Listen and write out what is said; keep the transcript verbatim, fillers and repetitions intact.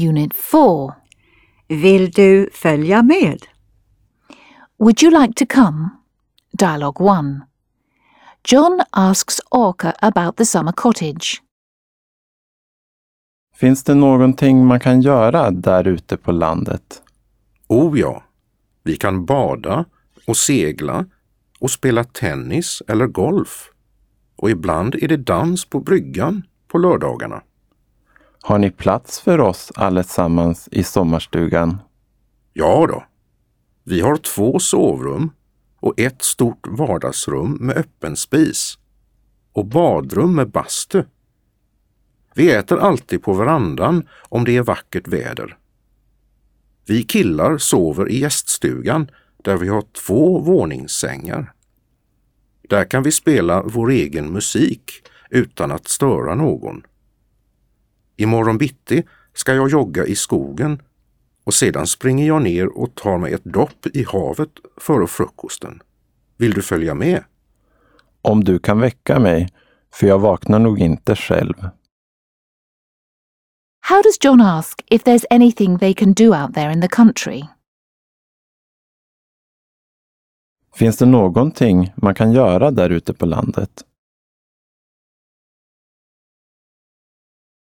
Unit four. Vill du följa med? Would you like to come? Dialogue one. John asks Orca about the summer cottage. Finns det någonting man kan göra där ute på landet? Oh ja, vi kan bada och segla och spela tennis eller golf. Och ibland är det dans på bryggan på lördagarna. Har ni plats för oss allesammans i sommarstugan? Ja då. Vi har två sovrum och ett stort vardagsrum med öppen spis. Och badrum med bastu. Vi äter alltid på verandan om det är vackert väder. Vi killar sover i gäststugan där vi har två våningssängar. Där kan vi spela vår egen musik utan att störa någon. Imorgon bitti ska jag jogga i skogen och sedan springer jag ner och tar mig ett dopp i havet före frukosten. Vill du följa med? Om du kan väcka mig, för jag vaknar nog inte själv. How does John ask if there's anything they can do out there in the country? Finns det någonting man kan göra där ute på landet?